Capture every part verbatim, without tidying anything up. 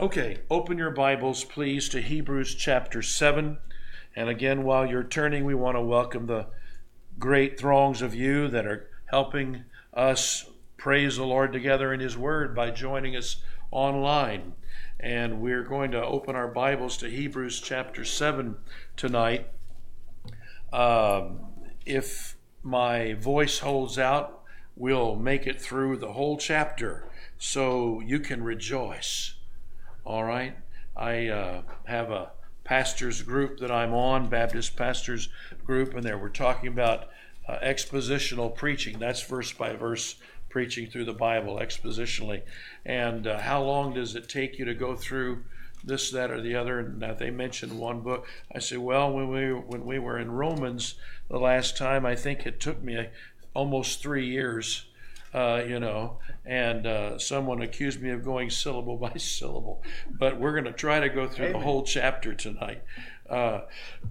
Okay, open your Bibles, please, to Hebrews chapter seven. And again, while you're turning, we want to welcome the great throngs of you that are helping us praise the Lord together in His Word by joining us online. And we're going to open our Bibles to Hebrews chapter seven tonight. Um, if my voice holds out, we'll make it through the whole chapter so you can rejoice. All right? I uh, have a pastors group that I'm on, Baptist pastors group, and there we're talking about uh, expositional preaching. That's verse by verse preaching through the Bible expositionally. And uh, how long does it take you to go through this, that, or the other? And now they mentioned one book. I said, well, when we when we were in Romans the last time, I think it took me almost three years. Uh, you know, and uh, someone accused me of going syllable by syllable. But we're going to try to go through Amen. The whole chapter tonight. Uh,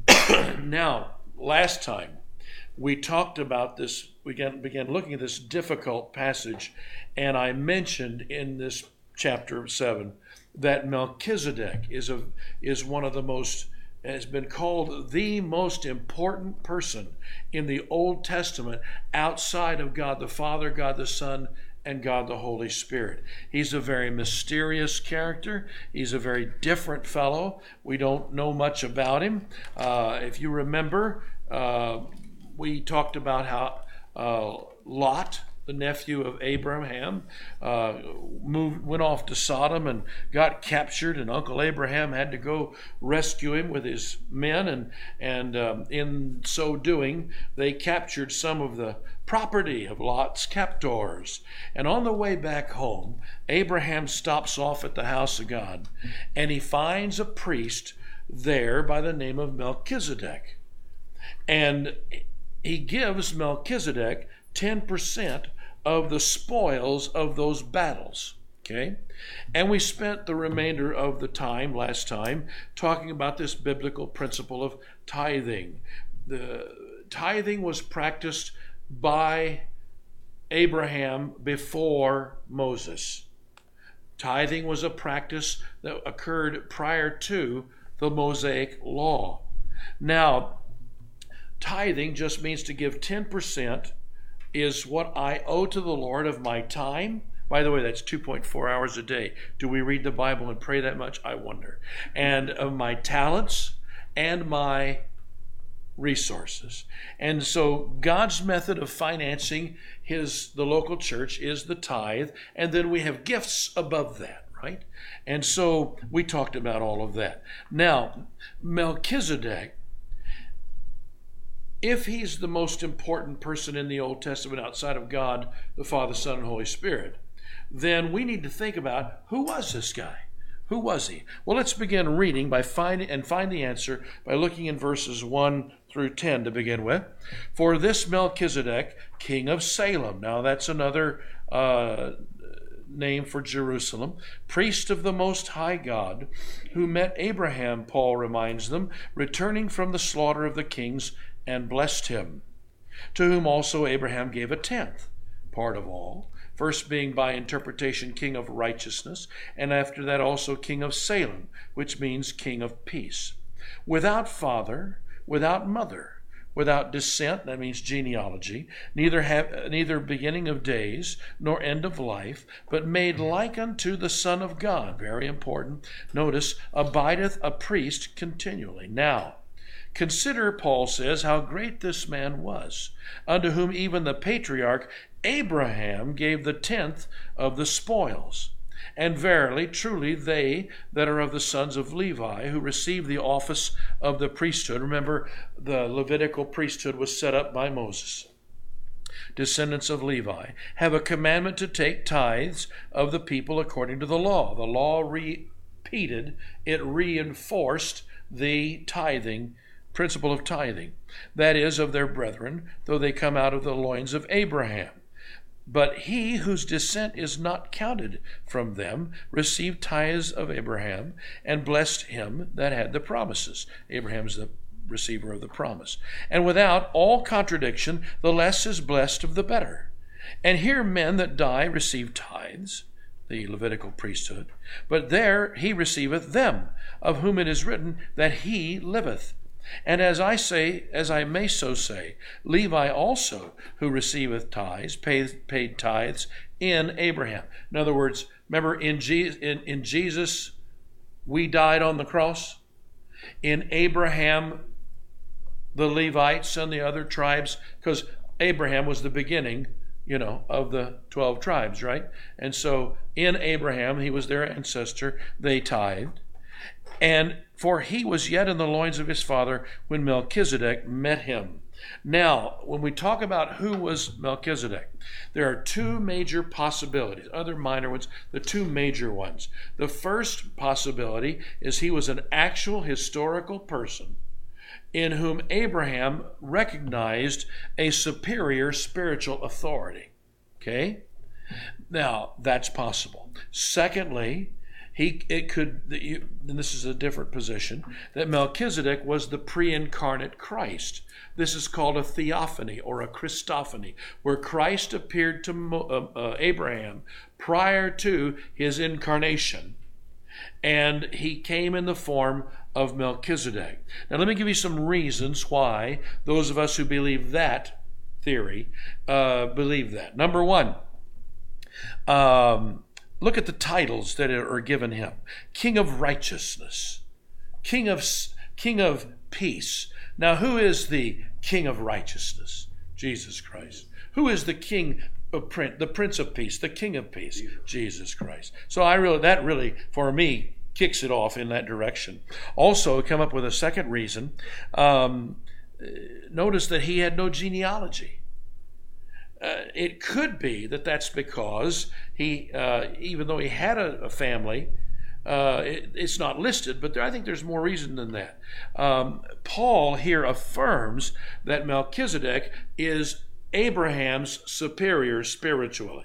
now, last time we talked about this, we began, began looking at this difficult passage, and I mentioned in this chapter seven that Melchizedek is a is one of the most, has been called the most important person in the Old Testament outside of God the Father, God the Son, and God the Holy Spirit. He's a very mysterious character. He's a very different fellow. We don't know much about him. Uh, if you remember, uh, we talked about how uh, Lot, the nephew of Abraham, uh, moved, went off to Sodom and got captured, and Uncle Abraham had to go rescue him with his men, and and um, in so doing, they captured some of the property of Lot's captors. And on the way back home, Abraham stops off at the house of God, and he finds a priest there by the name of Melchizedek, and he gives Melchizedek ten percent of the spoils of those battles. Okay? And we spent the remainder of the time, last time, talking about this biblical principle of tithing. The tithing was practiced by Abraham before Moses. Tithing was a practice that occurred prior to the Mosaic law. Now, tithing just means to give ten percent is what I owe to the Lord of my time. By the way, that's two point four hours a day. Do we read the Bible and pray that much? I wonder. And of my talents and my resources. And so God's method of financing his the local church is the tithe, and then we have gifts above that, right? And so we talked about all of that. Now, Melchizedek, if he's the most important person in the Old Testament outside of God, the Father, Son, and Holy Spirit, then we need to think about, who was this guy? Who was he? Well, let's begin reading by finding and find the answer by looking in verses one through ten to begin with. For this Melchizedek, king of Salem. Now that's another uh, name for Jerusalem, priest of the Most High God, who met Abraham, Paul reminds them, returning from the slaughter of the kings, and blessed him, to whom also Abraham gave a tenth part of all, first being by interpretation king of righteousness, and after that also king of Salem, which means king of peace, without father, without mother, without descent, that means genealogy, neither have neither beginning of days nor end of life, but made like unto the Son of God. Very important. Notice, abideth a priest continually. Now, consider, Paul says, how great this man was, unto whom even the patriarch Abraham gave the tenth of the spoils. And verily, truly, they that are of the sons of Levi, who receive the office of the priesthood, remember, the Levitical priesthood was set up by Moses, descendants of Levi, have a commandment to take tithes of the people according to the law. The law repeated, it reinforced the tithing principle of tithing, that is, of their brethren, though they come out of the loins of Abraham. But he whose descent is not counted from them received tithes of Abraham, and blessed him that had the promises. Abraham's the receiver of the promise. And without all contradiction, the less is blessed of the better. And here men that die receive tithes, the Levitical priesthood. But there he receiveth them, of whom it is written that he liveth. And as I say, as I may so say, Levi also, who receiveth tithes, paid, paid tithes in Abraham. In other words, remember in, Je- in, in Jesus, we died on the cross. In Abraham, the Levites and the other tribes, because Abraham was the beginning, you know, of the twelve tribes, right? And so in Abraham, he was their ancestor, they tithed. And for he was yet in the loins of his father when Melchizedek met him. Now, when we talk about who was Melchizedek, there are two major possibilities, other minor ones, the two major ones. The first possibility is he was an actual historical person in whom Abraham recognized a superior spiritual authority. Okay? Now, that's possible. Secondly, He, it could, and this is a different position, that Melchizedek was the pre-incarnate Christ. This is called a theophany or a Christophany, where Christ appeared to uh, uh, Abraham prior to his incarnation. And he came in the form of Melchizedek. Now let me give you some reasons why those of us who believe that theory uh, believe that. Number one, um, look at the titles that are given him. King of Righteousness. King of, King of Peace. Now, who is the King of Righteousness? Jesus Christ. Who is the King of Prince, the Prince of Peace, the King of Peace? Jesus Christ. So I really, that really, for me, kicks it off in that direction. Also, come up with a second reason. Um, notice that he had no genealogy. Uh, it could be that that's because he, uh, even though he had a, a family, uh, it, it's not listed, but there, I think there's more reason than that. Um, Paul here affirms that Melchizedek is Abraham's superior spiritually.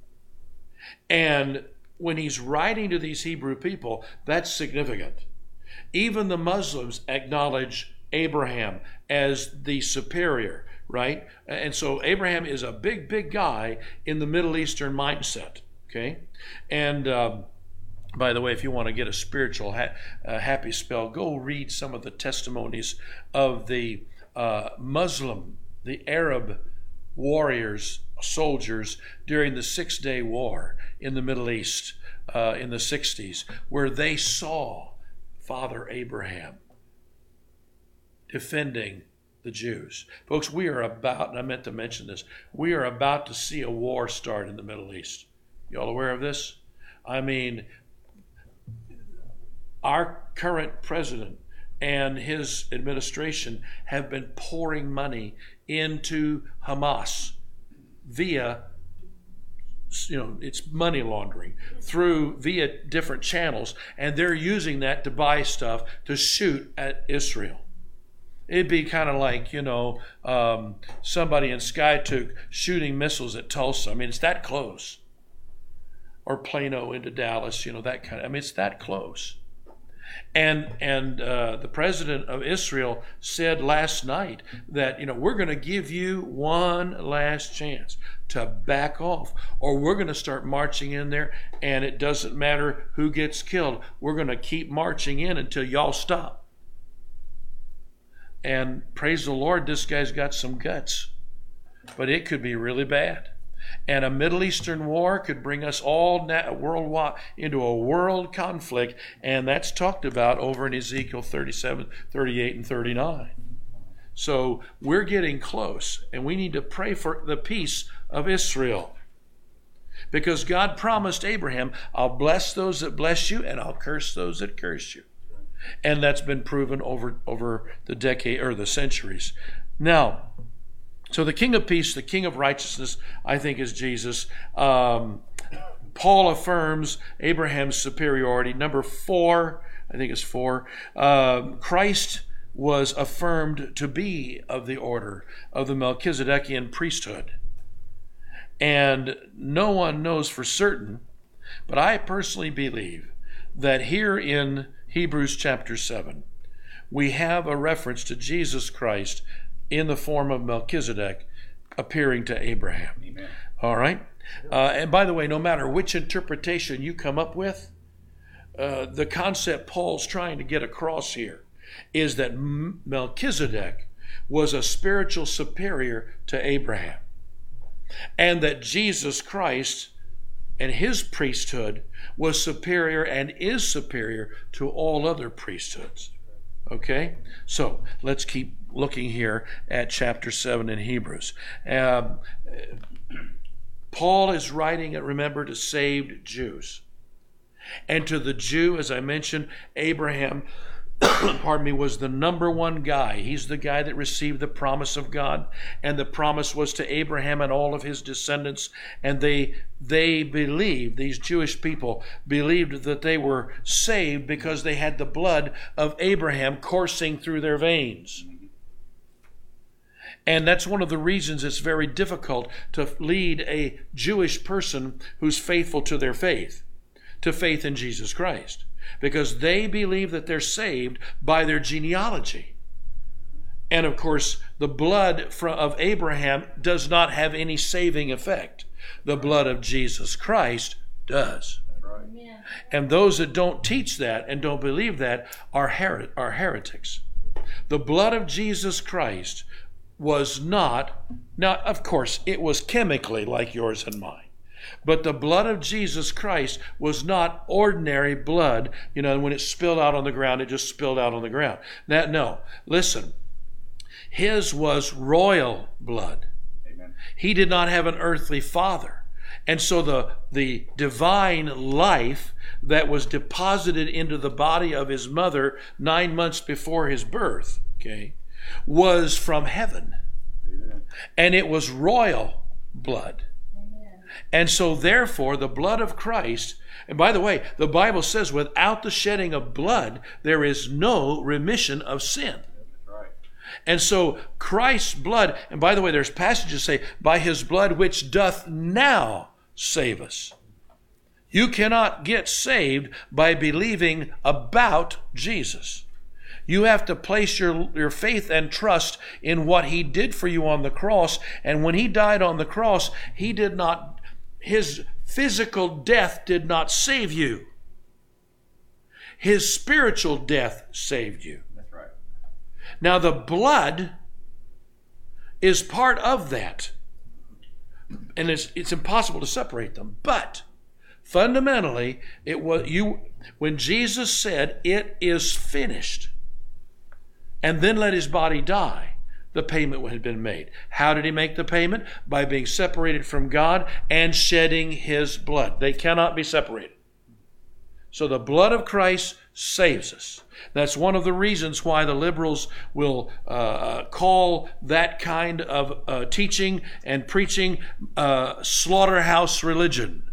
And when he's writing to these Hebrew people, that's significant. Even the Muslims acknowledge Abraham as the superior, right? And so Abraham is a big, big guy in the Middle Eastern mindset, okay? And um, by the way, if you want to get a spiritual ha- uh, happy spell, go read some of the testimonies of the uh, Muslim, the Arab warriors, soldiers during the Six-Day War in the Middle East uh, in the sixties, where they saw Father Abraham defending the Jews. Folks, we are about, and I meant to mention this, we are about to see a war start in the Middle East. Y'all aware of this? I mean, our current president and his administration have been pouring money into Hamas via, you know, it's money laundering through via different channels, and they're using that to buy stuff to shoot at Israel. It'd be kind of like, you know, um, somebody in Skytook shooting missiles at Tulsa. I mean, it's that close. Or Plano into Dallas, you know, that kind of, I mean, it's that close. And and uh, the president of Israel said last night that, you know, we're going to give you one last chance to back off, or we're going to start marching in there, and it doesn't matter who gets killed. We're going to keep marching in until y'all stop. And praise the Lord, this guy's got some guts, but it could be really bad. And a Middle Eastern war could bring us all worldwide into a world conflict, and that's talked about over in Ezekiel thirty-seven, thirty-eight, and thirty-nine. So we're getting close, and we need to pray for the peace of Israel. Because God promised Abraham, I'll bless those that bless you, and I'll curse those that curse you. And that's been proven over, over the decade or the centuries. Now, so the King of Peace, the King of Righteousness, I think is Jesus. Um, Paul affirms Abraham's superiority. Number four, I think it's four, uh, Christ was affirmed to be of the order of the Melchizedekian priesthood. And no one knows for certain, but I personally believe that here in Hebrews chapter seven, we have a reference to Jesus Christ in the form of Melchizedek appearing to Abraham. Amen. All right? Uh, and by the way, no matter which interpretation you come up with, uh, the concept Paul's trying to get across here is that Melchizedek was a spiritual superior to Abraham, and that Jesus Christ and his priesthood was superior and is superior to all other priesthoods. Okay? So let's keep looking here at chapter seven in Hebrews. Um, Paul is writing, remember, to saved Jews. And to the Jew, as I mentioned, Abraham, pardon me, was the number one guy. He's the guy that received the promise of God, and the promise was to Abraham and all of his descendants. And they they believed, these Jewish people believed that they were saved because they had the blood of Abraham coursing through their veins. And that's one of the reasons it's very difficult to lead a Jewish person who's faithful to their faith, to faith in Jesus Christ, because they believe that they're saved by their genealogy. And of course, the blood of Abraham does not have any saving effect. The blood of Jesus Christ does. Right. And those that don't teach that and don't believe that are, her- are heretics. The blood of Jesus Christ was not, now of course it was chemically like yours and mine, but the blood of Jesus Christ was not ordinary blood. You know, when it spilled out on the ground, it just spilled out on the ground. Now, no, listen, his was royal blood. Amen. He did not have an earthly father. And so the, the divine life that was deposited into the body of his mother nine months before his birth, okay, was from heaven. Amen. And it was royal blood. Amen. And so therefore the blood of Christ, and by the way, the Bible says without the shedding of blood there is no remission of sin. Right. And so Christ's blood, and by the way, there's passages that say, by his blood which doth now save us. You cannot get saved by believing about Jesus. You have to place your, your faith and trust in what he did for you on the cross. And when he died on the cross, he did not, his physical death did not save you. His spiritual death saved you. That's right. Now the blood is part of that. And it's, it's impossible to separate them. But fundamentally, it was you when Jesus said, "It is finished," and then let his body die, the payment had been made. How did he make the payment? By being separated from God and shedding his blood. They cannot be separated. So the blood of Christ saves us. That's one of the reasons why the liberals will uh, call that kind of uh, teaching and preaching uh, slaughterhouse religion.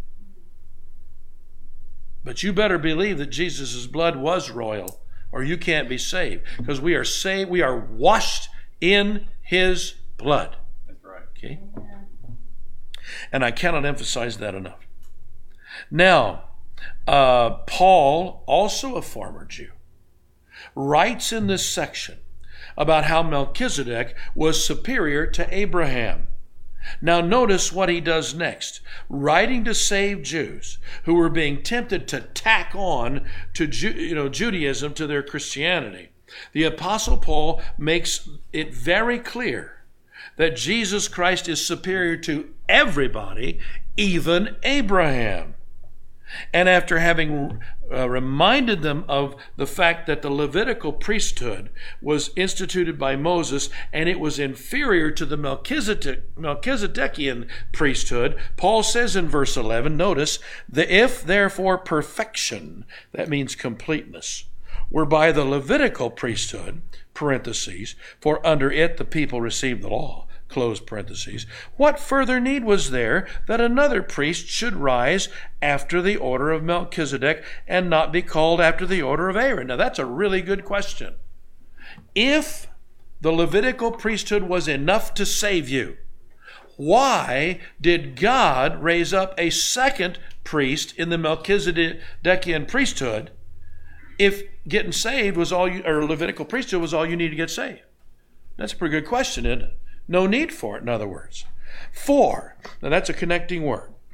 But you better believe that Jesus' blood was royal, or you can't be saved, because we are saved, we are washed in his blood. That's right. Okay? And I cannot emphasize that enough. Now, uh, Paul, also a former Jew, writes in this section about how Melchizedek was superior to Abraham. Now notice what he does next. Writing to save Jews who were being tempted to tack on to Ju- you know, Judaism to their Christianity, the Apostle Paul makes it very clear that Jesus Christ is superior to everybody, even Abraham. And after having uh, reminded them of the fact that the Levitical priesthood was instituted by Moses and it was inferior to the Melchizedek, Melchizedekian priesthood, Paul says in verse eleven, notice, the if therefore perfection, that means completeness, were by the Levitical priesthood, parentheses, for under it the people received the law, close parentheses, what further need was there that another priest should rise after the order of Melchizedek and not be called after the order of Aaron? Now that's a really good question. If the Levitical priesthood was enough to save you, why did God raise up a second priest in the Melchizedekian priesthood if getting saved was all you, or Levitical priesthood was all you need to get saved? That's a pretty good question, isn't it? No need for it, in other words. For, now that's a connecting word.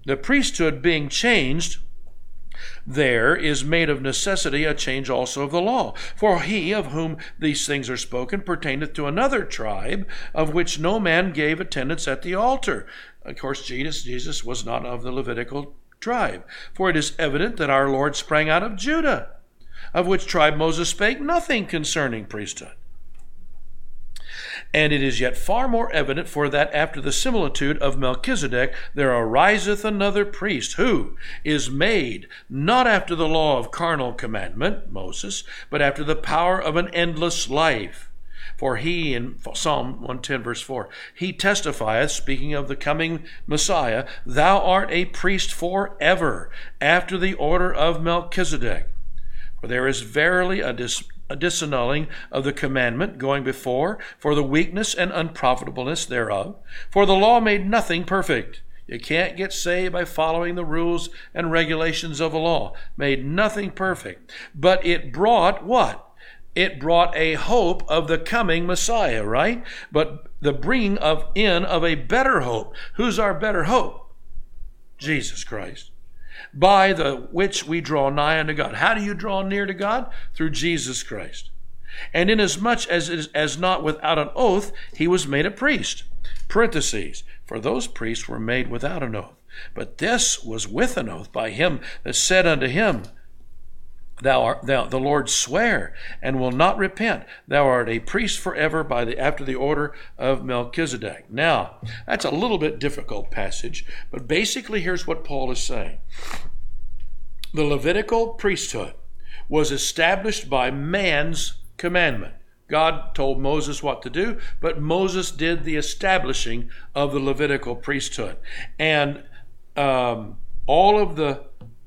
the priesthood being changed, there is made of necessity a change also of the law. For he of whom these things are spoken pertaineth to another tribe, of which no man gave attendance at the altar. Of course, Jesus, Jesus was not of the Levitical tribe. For it is evident that our Lord sprang out of Judah, of which tribe Moses spake nothing concerning priesthood. And it is yet far more evident, for that after the similitude of Melchizedek there ariseth another priest, who is made not after the law of carnal commandment, Moses, but after the power of an endless life. For he, in Psalm one ten verse four, he testifieth, speaking of the coming Messiah, thou art a priest forever, after the order of Melchizedek. For there is verily a dis a disannulling of the commandment going before, for the weakness and unprofitableness thereof. For the law made nothing perfect. You can't get saved by following the rules and regulations of the law. Made nothing perfect. But it brought what? It brought a hope of the coming Messiah, right? But the bringing of in of a better hope. Who's our better hope? Jesus Christ. By the which we draw nigh unto God. How do you draw near to God? Through Jesus Christ. And inasmuch as it is, as not without an oath, he was made a priest. Parentheses, for those priests were made without an oath. But this was with an oath by him that said unto him, Thou art thou the Lord swear, and will not repent. Thou art a priest forever by the after the order of Melchizedek. Now, that's a little bit difficult passage, but basically here's what Paul is saying. The Levitical priesthood was established by man's commandment. God told Moses what to do, but Moses did the establishing of the Levitical priesthood. And um, all of the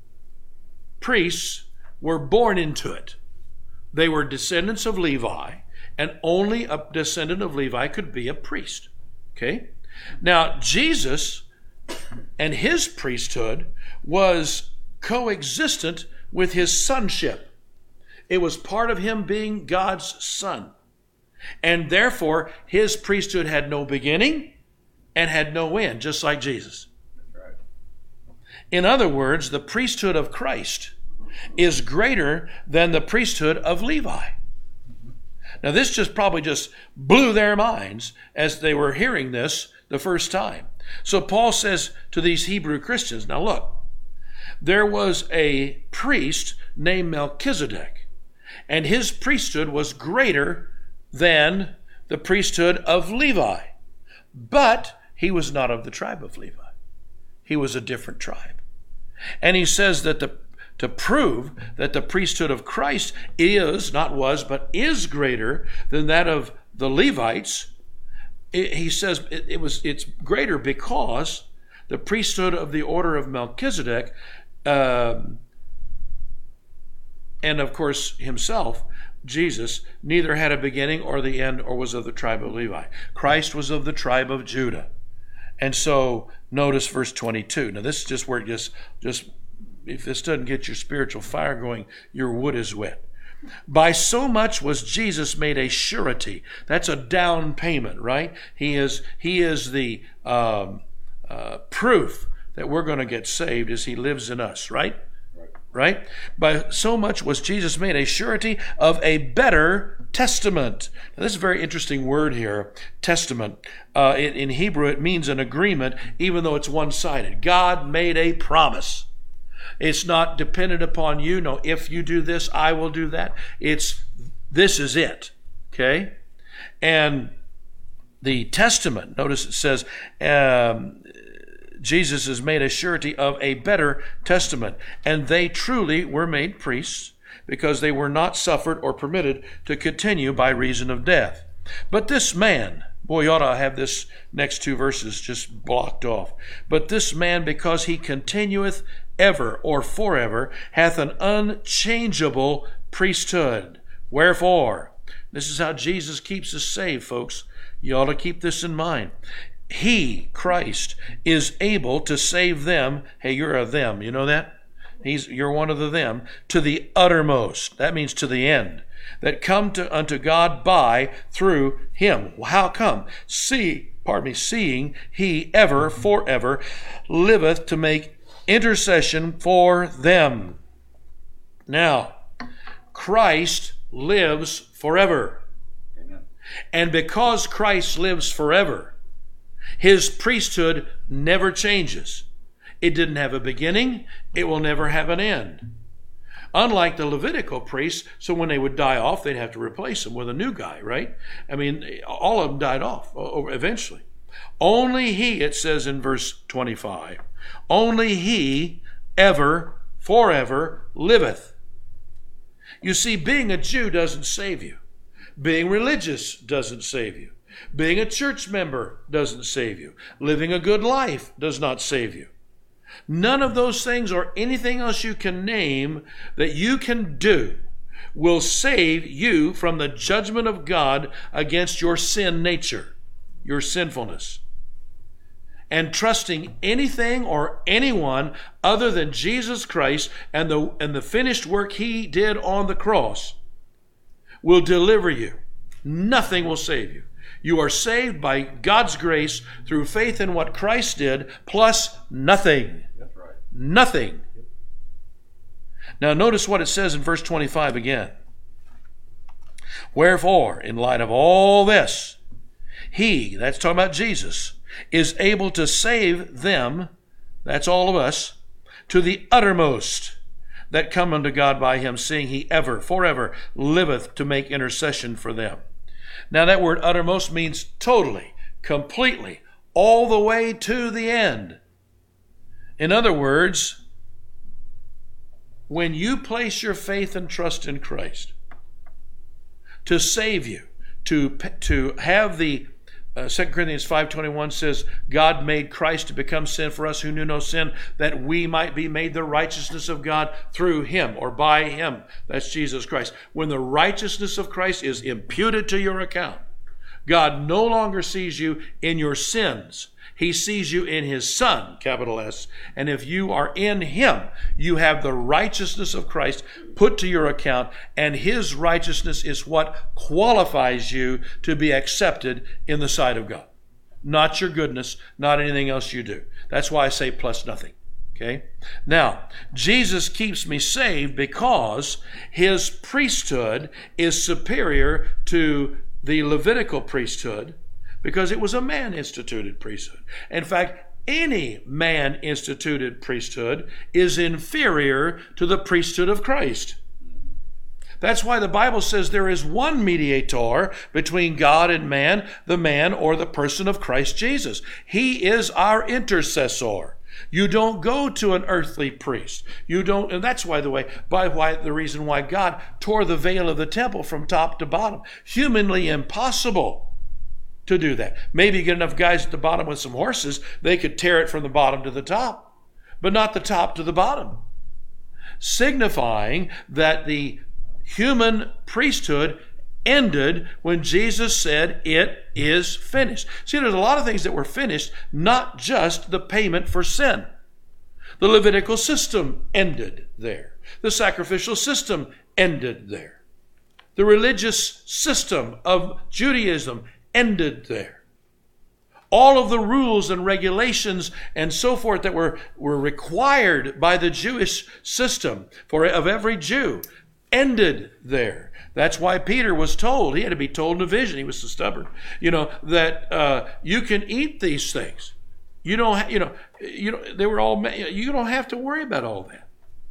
priests were born into it. They were descendants of Levi, and only a descendant of Levi could be a priest. Okay? Now, Jesus and his priesthood was coexistent with his sonship. It was part of him being God's son. And therefore, his priesthood had no beginning and had no end, just like Jesus. That's right. In other words, the priesthood of Christ is greater than the priesthood of Levi. Now, this just probably just blew their minds as they were hearing this the first time. So Paul says to these Hebrew Christians, now look, there was a priest named Melchizedek, and his priesthood was greater than the priesthood of Levi. But he was not of the tribe of Levi. He was a different tribe. And he says that the to prove that the priesthood of Christ is, not was, but is greater than that of the Levites, it, he says it, it was it's greater because the priesthood of the order of Melchizedek, um, and of course himself, Jesus, neither had a beginning or the end or was of the tribe of Levi. Christ was of the tribe of Judah. And so notice verse twenty-two. Now this is just where it just, just if this doesn't get your spiritual fire going, your wood is wet. By so much was Jesus made a surety. That's a down payment, right? He is he is the um, uh, proof that we're going to get saved as he lives in us, right? right? Right? By so much was Jesus made a surety of a better testament. Now, this is a very interesting word here, testament. Uh, in, in Hebrew, it means an agreement, even though it's one-sided. God made a promise. It's not dependent upon you. No, if you do this, I will do that. It's, this is it. Okay? And the testament, notice it says, um, Jesus has made a surety of a better testament. And they truly were made priests because they were not suffered or permitted to continue by reason of death. But this man, boy, you ought to have this next two verses just blocked off. But this man, because he continueth ever or forever, hath an unchangeable priesthood. Wherefore, this is how Jesus keeps us saved, folks. You ought to keep this in mind. He, Christ, is able to save them. Hey, you're a them. You know that? He's, you're one of the them. To the uttermost. That means to the end. That come to unto God by, through him. How come? See, pardon me, seeing he ever, forever, liveth to make intercession for them. Now, Christ lives forever. Amen. And because Christ lives forever, his priesthood never changes. It didn't have a beginning. It will never have an end. Unlike the Levitical priests, so when they would die off, they'd have to replace them with a new guy, right? I mean, all of them died off eventually. Only he, it says in verse twenty-five, only he ever, forever liveth. You see, being a Jew doesn't save you. Being religious doesn't save you. Being a church member doesn't save you. Living a good life does not save you. None of those things or anything else you can name that you can do will save you from the judgment of God against your sin nature, your sinfulness. And trusting anything or anyone other than Jesus Christ and the, and the finished work he did on the cross will deliver you. Nothing will save you. You are saved by God's grace through faith in what Christ did, plus nothing. That's right. Nothing. Now notice what it says in verse twenty-five again. Wherefore, in light of all this, he, that's talking about Jesus, is able to save them, that's all of us, to the uttermost that come unto God by him, seeing he ever, forever liveth to make intercession for them. Now that word uttermost means totally, completely, all the way to the end. In other words, when you place your faith and trust in Christ to save you, to, to have the, uh, Second Corinthians five twenty-one says, God made Christ to become sin for us who knew no sin, that we might be made the righteousness of God through him or by him. That's Jesus Christ. When the righteousness of Christ is imputed to your account, God no longer sees you in your sins. He sees you in his Son, capital S. And if you are in him, you have the righteousness of Christ put to your account, and his righteousness is what qualifies you to be accepted in the sight of God. Not your goodness, not anything else you do. That's why I say plus nothing. Okay? Now, Jesus keeps me saved because his priesthood is superior to the Levitical priesthood, because it was a man-instituted priesthood. In fact, any man-instituted priesthood is inferior to the priesthood of Christ. That's why the Bible says there is one mediator between God and man, the man or the person of Christ Jesus. He is our intercessor. You don't go to an earthly priest. You don't, and that's why the way, by why the reason why God tore the veil of the temple from top to bottom. Humanly impossible to do that. Maybe you get enough guys at the bottom with some horses, they could tear it from the bottom to the top, but not the top to the bottom. Signifying that the human priesthood ended when Jesus said, it is finished. See, there's a lot of things that were finished, not just the payment for sin. The Levitical system ended there. The sacrificial system ended there. The religious system of Judaism ended there. All of the rules and regulations and so forth that were, were required by the Jewish system for of every Jew ended there. That's why Peter was told, he had to be told in a vision, he was so stubborn, you know, that uh, you can eat these things. You don't, ha- you know, you know, they were all, you don't have to worry about all that.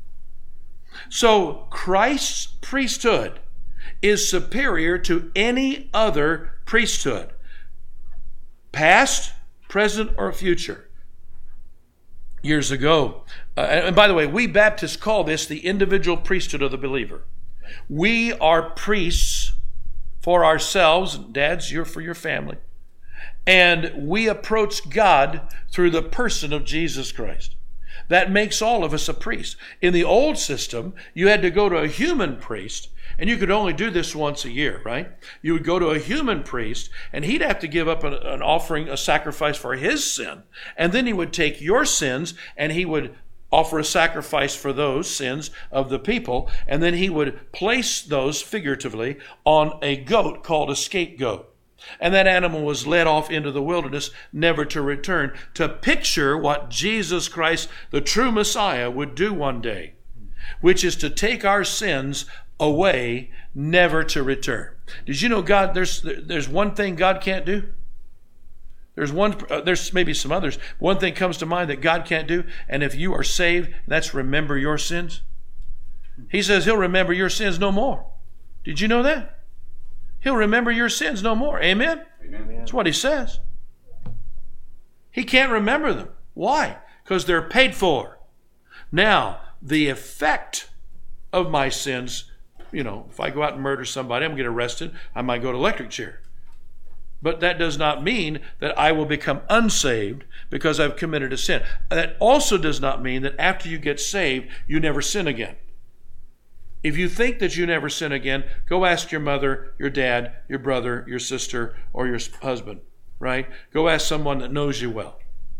So Christ's priesthood is superior to any other priesthood, past, present, or future. Years ago, uh, and by the way, we Baptists call this the individual priesthood of the believer. We are priests for ourselves, dads, you're for your family, and we approach God through the person of Jesus Christ. That makes all of us a priest. In the old system, you had to go to a human priest, and you could only do this once a year, right? You would go to a human priest, and he'd have to give up an, an offering, a sacrifice for his sin, and then he would take your sins, and he would offer a sacrifice for those sins of the people, and then he would place those figuratively on a goat called a scapegoat. And that animal was led off into the wilderness, never to return, to picture what Jesus Christ, the true Messiah, would do one day, which is to take our sins away, never to return. Did you know God, there's there's one thing God can't do? There's one, uh, there's maybe some others. One thing comes to mind that God can't do, and if you are saved, that's remember your sins. He says he'll remember your sins no more. Did you know that? He'll remember your sins no more. Amen? Amen. That's what he says. He can't remember them. Why? Because they're paid for. Now, the effect of my sins, you know, if I go out and murder somebody, I'm going to get arrested, I might go to electric chair. But that does not mean that I will become unsaved because I've committed a sin. That also does not mean that after you get saved, you never sin again. If you think that you never sin again, go ask your mother, your dad, your brother, your sister, or your husband, right? Go ask someone that knows you well.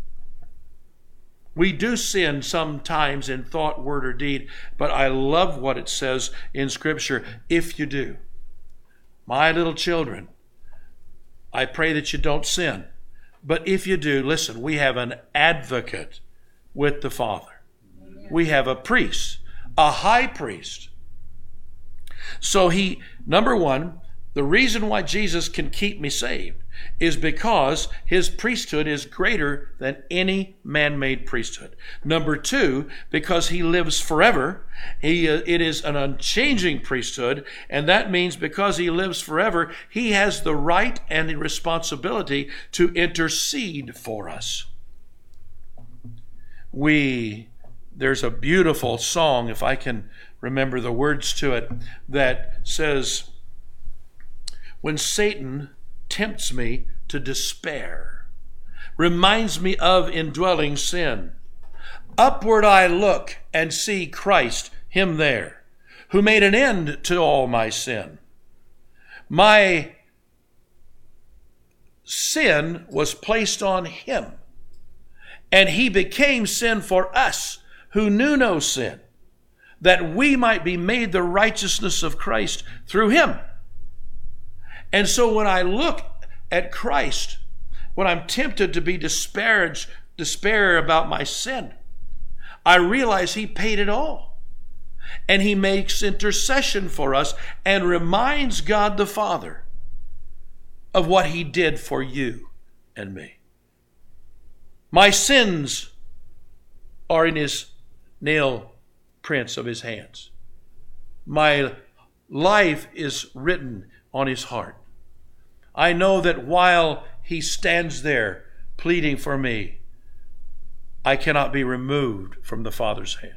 We do sin sometimes in thought, word, or deed, but I love what it says in Scripture, if you do. My little children, I pray that you don't sin. But if you do, listen, we have an advocate with the Father. Amen. We have a priest, a high priest. So he, number one, the reason why Jesus can keep me saved is because his priesthood is greater than any man-made priesthood. Number two, because he lives forever. He, uh, it is an unchanging priesthood, and that means because he lives forever, he has the right and the responsibility to intercede for us. We, there's a beautiful song, if I can remember the words to it, that says, when Satan tempts me to despair, reminds me of indwelling sin, upward I look and see Christ, him there, who made an end to all my sin. My sin was placed on him, and he became sin for us who knew no sin, that we might be made the righteousness of Christ through him. And so when I look at Christ, when I'm tempted to be disparaged, despair about my sin, I realize he paid it all. And he makes intercession for us and reminds God the Father of what he did for you and me. My sins are in his nail prints of his hands. My life is written on his heart. I know that while he stands there pleading for me, I cannot be removed from the Father's hand.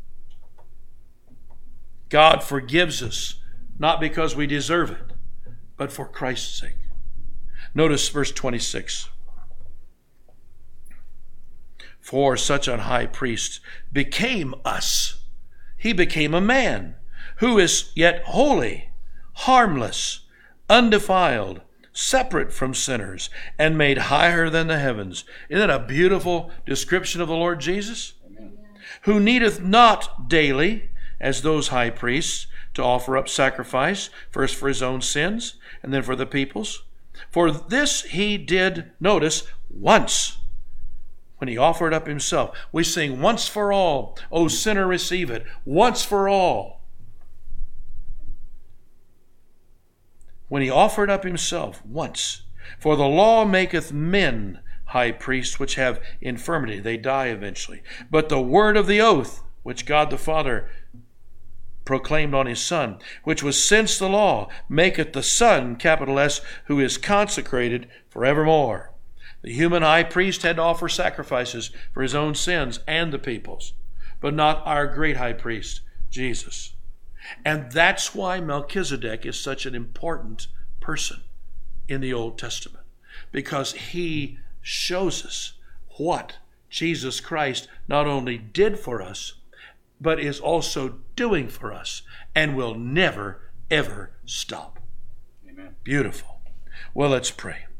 God forgives us, not because we deserve it, but for Christ's sake. Notice verse twenty-six. For such an high priest became us. He became a man who is yet holy, harmless, undefiled, separate from sinners, and made higher than the heavens. Isn't that a beautiful description of the Lord Jesus? Amen. Who needeth not daily, as those high priests, to offer up sacrifice, first for his own sins, and then for the people's. For this he did, notice, once, when he offered up himself. We sing, once for all, O sinner receive it, once for all. When he offered up himself once. For the law maketh men high priests which have infirmity. They die eventually. But the word of the oath, which God the Father proclaimed on his Son, which was since the law, maketh the Son, capital S, who is consecrated forevermore. The human high priest had to offer sacrifices for his own sins and the people's, but not our great high priest, Jesus. And that's why Melchizedek is such an important person in the Old Testament, because he shows us what Jesus Christ not only did for us, but is also doing for us and will never, ever stop. Amen. Beautiful. Well, let's pray.